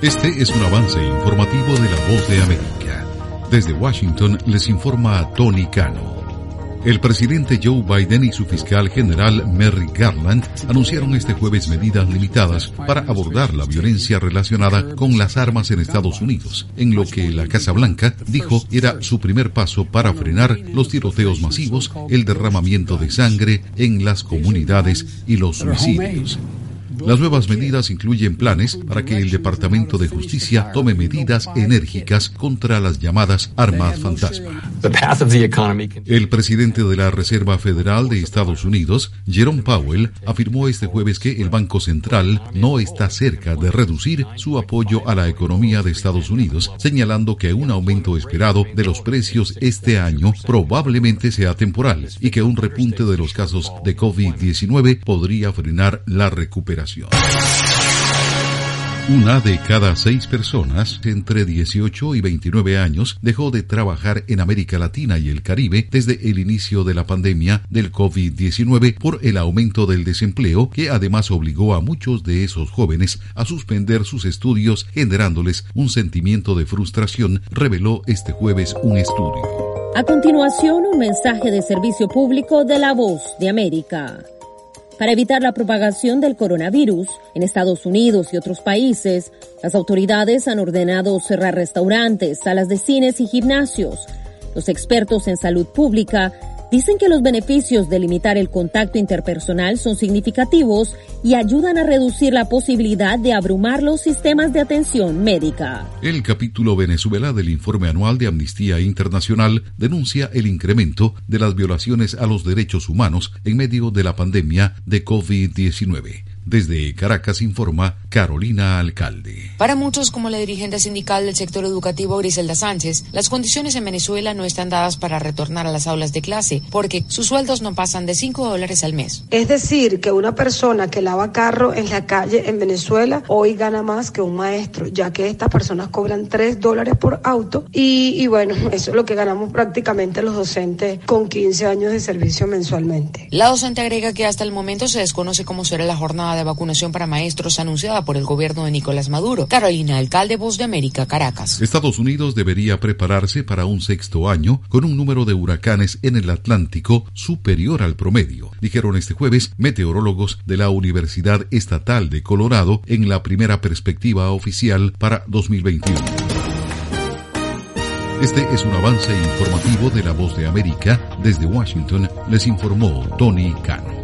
Este es un avance informativo de La Voz de América. Desde Washington les informa Tony Cano. El presidente Joe Biden y su fiscal general Merrick Garland anunciaron este jueves medidas limitadas para abordar la violencia relacionada con las armas en Estados Unidos, en lo que la Casa Blanca dijo era su primer paso para frenar los tiroteos masivos, el derramamiento de sangre en las comunidades y los suicidios. Las nuevas medidas incluyen planes para que el Departamento de Justicia tome medidas enérgicas contra las llamadas armas fantasma. El presidente de la Reserva Federal de Estados Unidos, Jerome Powell, afirmó este jueves que el Banco Central no está cerca de reducir su apoyo a la economía de Estados Unidos, señalando que un aumento esperado de los precios este año probablemente sea temporal y que un repunte de los casos de COVID-19 podría frenar la recuperación. Una de cada 6 personas entre 18 y 29 años dejó de trabajar en América Latina y el Caribe desde el inicio de la pandemia del COVID-19 por el aumento del desempleo, que además obligó a muchos de esos jóvenes a suspender sus estudios, generándoles un sentimiento de frustración, reveló este jueves un estudio. A continuación, un mensaje de servicio público de La Voz de América. Para evitar la propagación del coronavirus en Estados Unidos y otros países, las autoridades han ordenado cerrar restaurantes, salas de cines y gimnasios. Los expertos en salud pública dicen que los beneficios de limitar el contacto interpersonal son significativos y ayudan a reducir la posibilidad de abrumar los sistemas de atención médica. El capítulo Venezuela del informe anual de Amnistía Internacional denuncia el incremento de las violaciones a los derechos humanos en medio de la pandemia de COVID-19. Desde Caracas informa Carolina Alcalde. Para muchos, como la dirigente sindical del sector educativo Griselda Sánchez, las condiciones en Venezuela no están dadas para retornar a las aulas de clase, porque sus sueldos no pasan de $5 al mes. Es decir, que una persona que lava carro en la calle en Venezuela hoy gana más que un maestro, ya que estas personas cobran $3 por auto y bueno, eso es lo que ganamos prácticamente los docentes con 15 años de servicio mensualmente. La docente agrega que hasta el momento se desconoce cómo será la jornada de vacunación para maestros anunciada por el gobierno de Nicolás Maduro. Carolina Alcalde, Voz de América, Caracas. Estados Unidos debería prepararse para un 6º año con un número de huracanes en el Atlántico superior al promedio, dijeron este jueves meteorólogos de la Universidad Estatal de Colorado en la primera perspectiva oficial para 2021. Este es un avance informativo de La Voz de América. Desde Washington les informó Tony Cano.